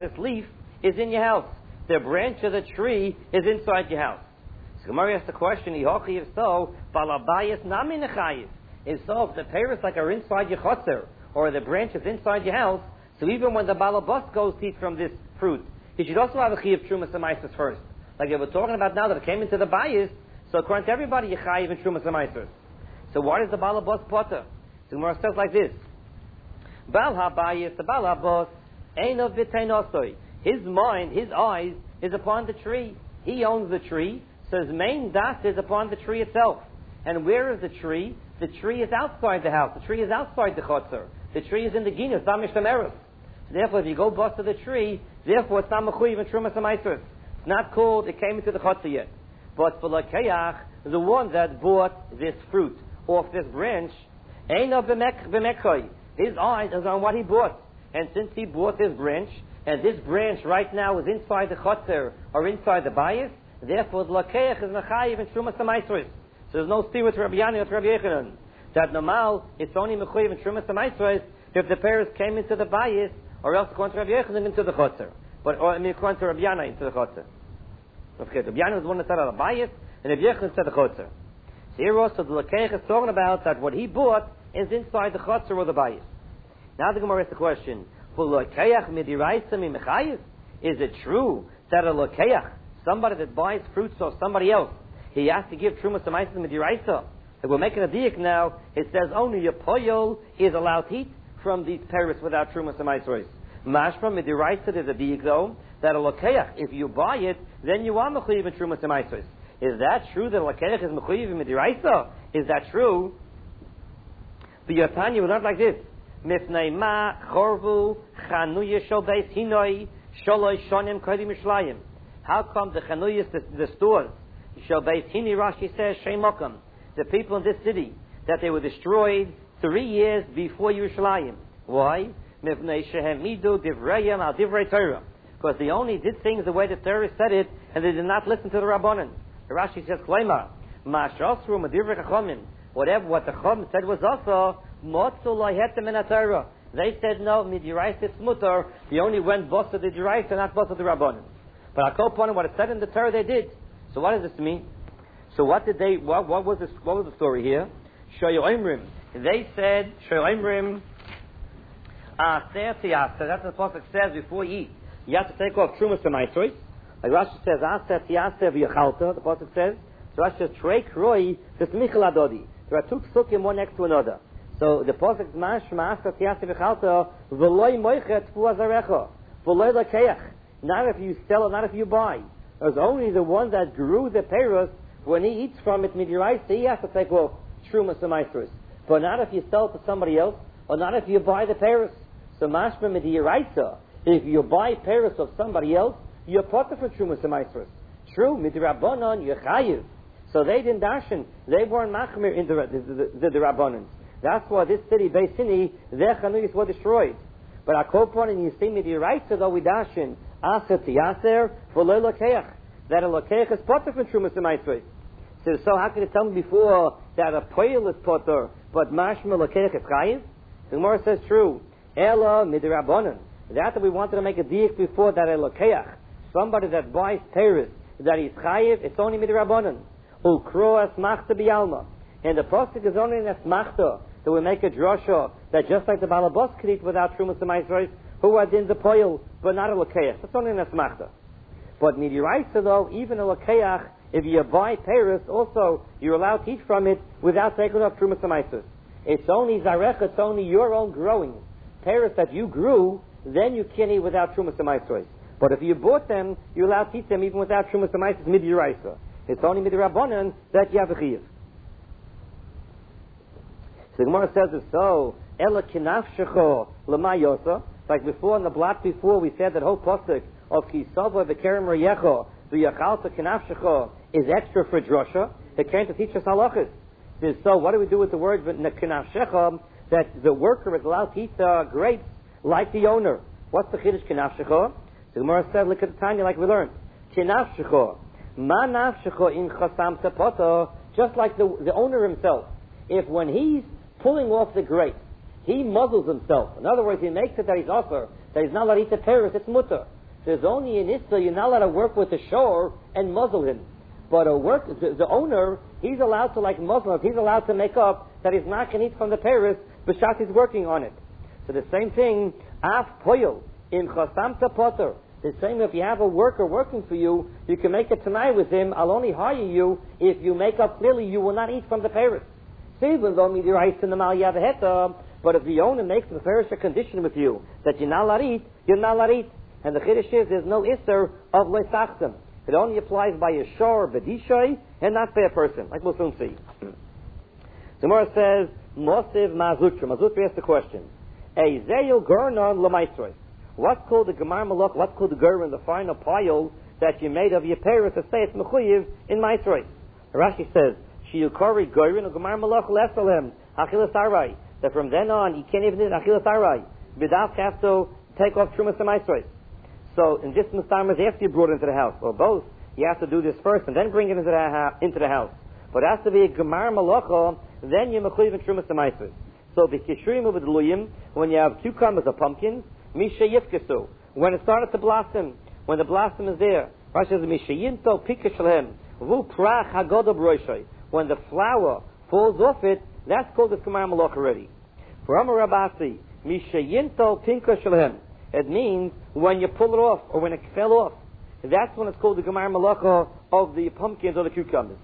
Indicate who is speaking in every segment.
Speaker 1: this leaf is in your house. The branch of the tree is inside your house. So Gemara asks the question, if so, balabayas nami nechayiv. If so, if the peiros like are inside your chotzer, or the branch is inside your house, so even when the balabas goes to eat from this fruit, he should also have a chiv trumas amaisus first. Like they were talking about now that it came into the bayis, so according to everybody, you chayiv and trumas amaisus. So what is the balabas potter? So Gemara says like this: Bal habayis, the balabas, ein of v'teinosoi. His mind, his eyes, is upon the tree. He owns the tree, so his main das is upon the tree itself. And where is the tree? The tree is outside the house. The tree is outside the chotzer. The tree is in the ginus, damish tameros. So therefore, if you go bust to the tree, therefore it's not mechuyev and trumas amaisus. It's not called, it came into the chotzer yet. But for lakeach, the one that bought this fruit off this branch, ein of b'mekhay. His eyes is on what he bought. And since he bought this branch, and this branch right now is inside the chotzer or inside the bayis, therefore the lakeach is mechayiv and trumas amaisus. So there's no steer with Rabbi Yani or Rabbi Yechanan. That normal, it's only mechuyev and trumas amaisus if the pairs came into the bayis, or else according to Rabbi Yechanan into the chotzer. But according to Rabbi Yani into the chotzer. Rabbi Yani was the one that said on the bayis, and Rabbi Yechanan said the chotzer. So here also the lakeach is talking about that what he bought is inside the chotzer or the bayis. Now the Gemara asks the question: is it true that a lokeach, somebody that buys fruits of somebody else, he has to give trumas amaisus midiraisa? If we're making a diak now, it says only a poyol is allowed to eat from these peris without trumas amaisus. Mashma midiraisa, there's a diak though, that a lokeach, if you buy it, then you are mechuyev in trumas amaisus. Is that true that a lokeach is mechuyev in midiraisa? Is that true? The Yatanya will not like this. Mifnei ma chorvu chanuya shel beis hinoi sholoi shonim kodim mishlayim. How come the chanuyas, the stores, shel beis hini, Rashi says sheimokam, the people in this city, that they were destroyed 3 years before Yerushalayim? Why? Mifnei shehem midu divrayim al divrei Torah. Because they only did things the way the Torah said it, and they did not listen to the Rabbanan. The Rashi says klema ma shasru madivrei chachamim. Whatever what the Chacham said was also they said no, midiraisa it's mutar. They only went boss of the diraisa, not boss of the rabbanon. But Akopon, what it said in the Torah, they did. So what does this mean? So what did they? What was this? What was the story here? Shoyoimrim. They said Shoyoimrim. That's what the prophet says before you eat. You have to take off trumas from my choice. Like Rashi says, Aser Tiaser v'Yachalta. The prophet says. So Rashi says, Trei Kroi v'Smichel Adodi. There are two psukim, one next to another. So the pasuk is mashma asat yaseh v'chalta v'loy moichet fu azarecha v'loy lakeach. Not if you sell it, not if you buy. There's only the one that grew the peiros. When he eats from it midiraisa, he has to take off trumas amaisus. But not if you sell it to somebody else, or not if you buy the peiros. So mashma midiraisa. If you buy peiros of somebody else, you're potter for trumas amaisus. True midirabbanon you're chayiv. So they didn't dashen. They weren't machmir in the rabbanans. That's why this city, Beis Hini, their chanuyos were destroyed. But Akopon and you see midiraisa though we dashen aser tiaser v'lo lokeach, that a lokeach is potter from trumas amaisus. So how can you tell me before that a poil is potter, but mashma lokeach is chayiv? The Gemara says true. Ela midirabbanan. That we wanted to make a diak before that a lokeach, somebody that buys peiros, that is chayiv, it's only midirabbanan. Ukro asmachta biyalma. And the pasuk is only an asmachta that we make a drasha that just like the balabas could eat without trumas amaisus, who are in the poil, but not a lakeach. That's only an asmachta. But midiraisa though, even a lakeach, if you buy peiros, also you're allowed to eat from it without taking off trumas amaisus. It's only zarech, it's only your own growing peiros that you grew, then you can eat without trumas amaisus. But if you bought them, you're allowed to eat them even without trumas amaisus midiraisa. It's only midirabbanan that you have a chiyuv. So the Gemara says it's so. Ela kinafshecho l'mayosa. Like before in the blot before we said that whole pasuk of kisava v'kerem reyecho v'yachalta kinafshecho is extra for drasha. It came to teach us halachas. So what do we do with the word kinafshecho? That the worker is allowed to eat grapes like the owner. What's the chiddush kinafshecho? The Gemara said, look at the Tanya like we learned. Kinafshecho. Ma nafshecho in chasam sapota, just like the owner himself. If when he's pulling off the grapes, he muzzles himself. In other words, he makes it that he's offer that he's not allowed to eat the Paris, it's mutter. There's only an Issa, you're not allowed to work with the shore and muzzle him. But the owner, he's allowed to, like Muslims, he's allowed to make up that he's not going to eat from the Paris, b'shat he's working on it. So the same thing, af poyel, in chasamta potter. The same, if you have a worker working for you, you can make it tonight with him. I'll only hire you if you make up clearly you will not eat from the Paris. So even though you rice in the mal yavaheta, but if the owner makes the Paris a condition with you that you're not allowed to eat, you're not allowed to eat. And the chiddush is there's no isser of leisachtem. It only applies by a shor bedishay and not by a person, like we'll soon see. The Gemara says, Mosiv Mazutra. Mazutra asks the question, Ezeyu Gurnon Lamaisroi. What's called the Gemar Malach, what's called the Gur in the final pile that you made of your parents to say it's Mechuyiv in Maisroi? Rashi says, Shiyukari Gurin or Gemar Malach Lesalem, Achilas Arai. That from then on, you can't even eat Achilas Arai. B'daf has to take off Trumas and Maisroi. So, in just Mustamers, after you brought it into the house, or both, you have to do this first and then bring it into the house. But it has to be a Gemar Malacha, then you're Mechuyiv in Trumas and Maisroi. So, B'kishrim with Luyim, when you have cucumbers or pumpkins, Misha Yifkesu, when it started to blossom, when the blossom is there, Rashi says, Misha Yinto Pika Shalem, Vu Prach Hagodob Roshai, when the flower falls off it, that's called the Gemar Malacha already. For Amar Rabasi, Misha Yinto Pinka Shalem, it means when you pull it off, or when it fell off. That's when it's called the Gemar Malacha of the pumpkins or the cucumbers.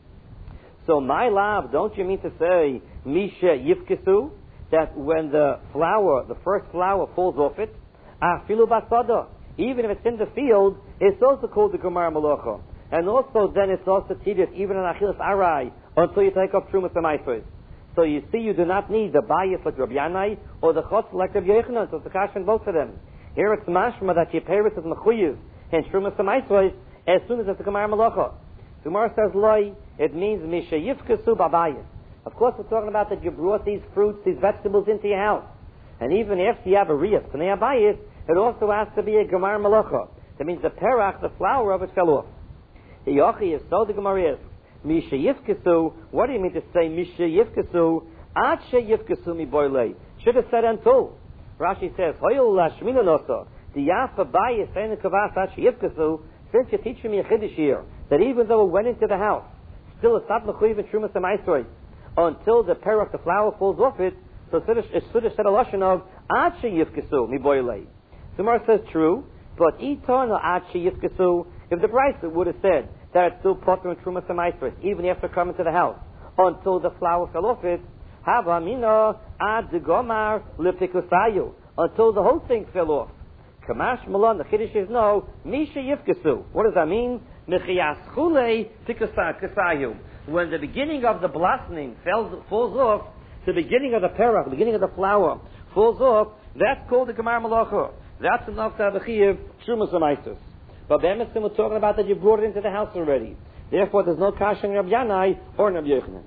Speaker 1: So, my love, don't you mean to say, Misha Yifkesu, that when the first flower falls off it, Afilu Basada, even if it's in the field, it's also called the Gemar Malacha. And also then it's also tedious, even in Achilas Arai, until you take off Trumas and Maisroi. So you see, you do not need the bias like Rabbi Yanai or the chutz like Rabbi Yochanan. So it's a kash in both of them. Here it's mashma that your parents is mechuyev and Trumas and Maisroi as soon as it's a Gemar Malacha. Gemara says loy, it means misha yifkesu babayis. Of course, we're talking about that you brought these fruits, these vegetables into your house. And even if you have a riyas, it also has to be a Gemar Malacha. That means the perach, the flower of it fell off. The yochi is so the Gemara is, Misha Yifkesu, what do you mean to say Misha Yifkesu? Ache Yifkesu mi boile. Should have said until. Rashi says, Hoyol lashmina nosa, the yafa bayis and the kavas ache Yifkesu, since you're teaching me a chiddush here, that even though it went into the house, still it's not mechuyev in Trumas and Maisroi, until the perach, the flower falls off it, so it should have said a lashon of Ache Yifkesu mi boile. Gemara says true, but iton or Ache Yifkesu, if the price would have said that it's still potter and Trumas and Maisroi, even after coming to the house, until the flower fell off it, hava mina ad gomar lepikusayu, until the whole thing fell off. Kamash malon, the chiddush is no, misha yifkesu. What does that mean? Mechias chulei pikusayu. When the beginning of the blossoming falls off, the beginning of the perach, the beginning of the flower falls off, that's called the Gemar Malacha. That's enough to have a chiyuv Trumas and Maisroi. But Be'emesim we're talking about that you brought it into the house already. Therefore, there's no kash in Rabbi Yanai or Rabbi Yochanan.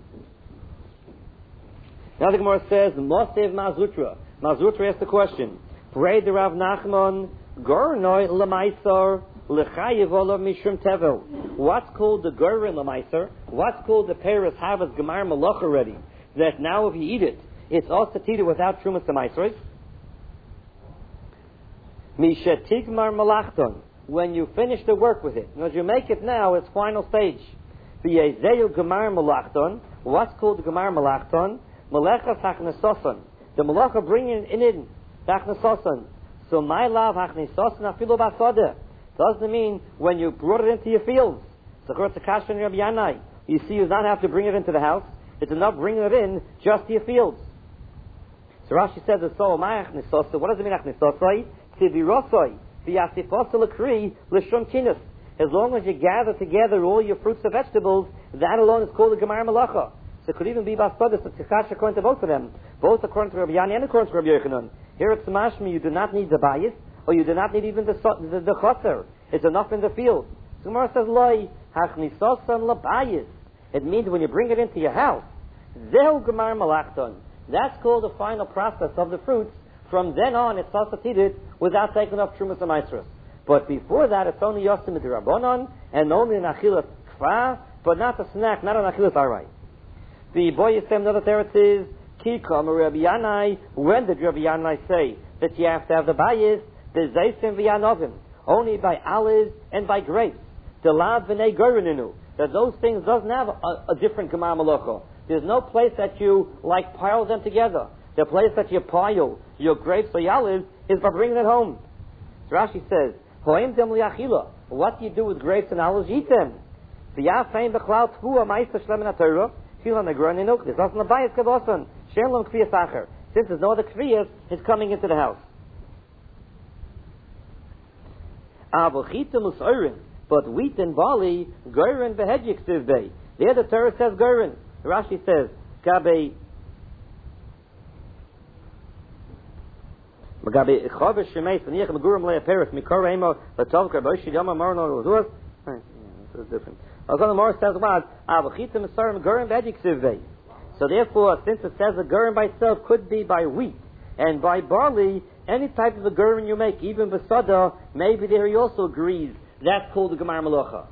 Speaker 1: Now the Gemara says, Mosiv Mazutra. Mazutra asks the question, Pray the Rav Nachman, Gornoi Lamaisar, Lechayev Olav Mishum Tevel. What's called the Gorin Lamaisar? What's called the Paris Havas Gemar Malach already? That now if you eat it, it's also eaten without Trumas and Maisroi. Mishatigmar Malachton. When you finish the work with it. As you make it now, it's final stage. V'yezeyu Gemar Malachton. What's called the Gemar Malachton? Malechas Hachnesosan. The Malacha bringing in Hachnesosan. So my love Hachnesosan afilu basada. Doesn't mean when you brought it into your fields. So it's a kash in Rabbi Yanai. You see, you don't have to bring it into the house. It's enough bringing it in just to your fields. So Rashi says, so my Hachnesosan. What does it mean Hachnesosai? Tivirosai. As long as you gather together all your fruits and vegetables, that alone is called the Gemar Malacha. So it could even be Basodis, it's Tikash according to both of them, both according to Rabbi Yani and according to Rabbi Yochanan. Here it's Mashmi, you do not need the bayis, or you do not need even the choser. It's enough in the field. So Gemara says, Loi, hachnisosan labayis. It means when you bring it into your house, Zehu Gemar Malachton. That's called the final process of the fruits. From then on, it's substituted without taking off Trumas and Maisroi. But before that, it's only Yosim and Rabbanon, and only an Achilas Kfa, but not a snack, not an Achilas Arai. The boy Yisem, another teretz is, Kikam Rabbi Yanai, when did Rabbi Yanai say that you have to have the bayis? B'zeisim v'yanovim, only by olives and by grapes. Delav v'nei gorininu, that those things doesn't have a different gemar malacha. There's no place that you pile them together. The place that you pile your grapes or your olives is by bringing it home. So Rashi says, "Hoim dem liachila." What do you do with grapes and olives? Eat them. V'yafein b'chlal tvua ma'isa shlemin haTorah. Filan negroninuk. This doesn't abayis kavosan. Shenlom kviyas acher. Since there's no other kviyas, it's coming into the house. Avochitim usoirin. But wheat and barley, gorin behedjik sivbei. There the Torah says gorin. Rashi says, Gabe Chovesh Shemeis V'niach Megurim Le'aperis Mikor Emo L'Tov Karboshi Yom Amarno L'Zuas. This is different. Also the Morris says what? Avochitim Esarim Gorim behedjik sivbei. So therefore, since it says a gorin by itself could be by wheat and by barley, any type of a gorin you make, even besada, maybe there he also agrees. That's called the gemar malacha.